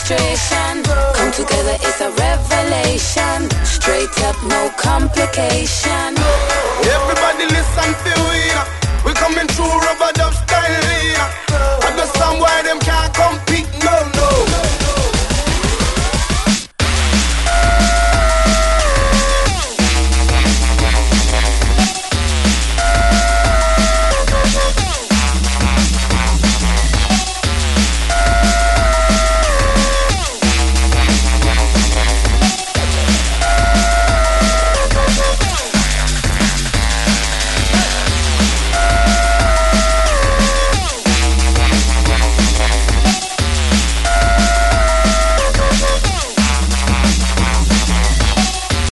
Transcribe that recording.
demonstration. Come together, it's a revelation. Straight up, no complication.